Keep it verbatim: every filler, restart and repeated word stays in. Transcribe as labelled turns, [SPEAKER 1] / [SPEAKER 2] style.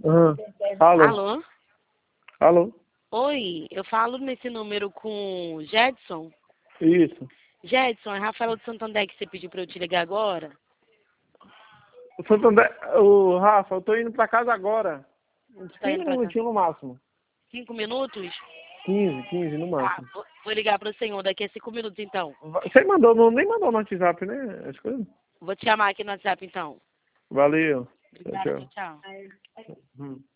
[SPEAKER 1] Aham. Alô?
[SPEAKER 2] Alô?
[SPEAKER 1] Alô?
[SPEAKER 2] Oi, eu falo nesse número com o Jedson.
[SPEAKER 1] Isso.
[SPEAKER 2] Jedson, é Rafaela de Santander que você pediu pra eu te ligar agora?
[SPEAKER 1] O Santander, o Rafa, eu tô indo pra casa agora. Uns
[SPEAKER 2] Tá
[SPEAKER 1] quinze
[SPEAKER 2] indo pra cá?
[SPEAKER 1] minutinhos no máximo.
[SPEAKER 2] Cinco minutos?
[SPEAKER 1] quinze, quinze no
[SPEAKER 2] Tá,
[SPEAKER 1] máximo.
[SPEAKER 2] vou, vou ligar pro senhor daqui a cinco minutos então.
[SPEAKER 1] Você mandou, não, nem mandou no WhatsApp, né? As coisas.
[SPEAKER 2] Vou te chamar aqui no WhatsApp então.
[SPEAKER 1] Valeu. Tchau,
[SPEAKER 2] Obrigada,
[SPEAKER 1] tchau.
[SPEAKER 2] tchau, tchau.
[SPEAKER 1] Hum.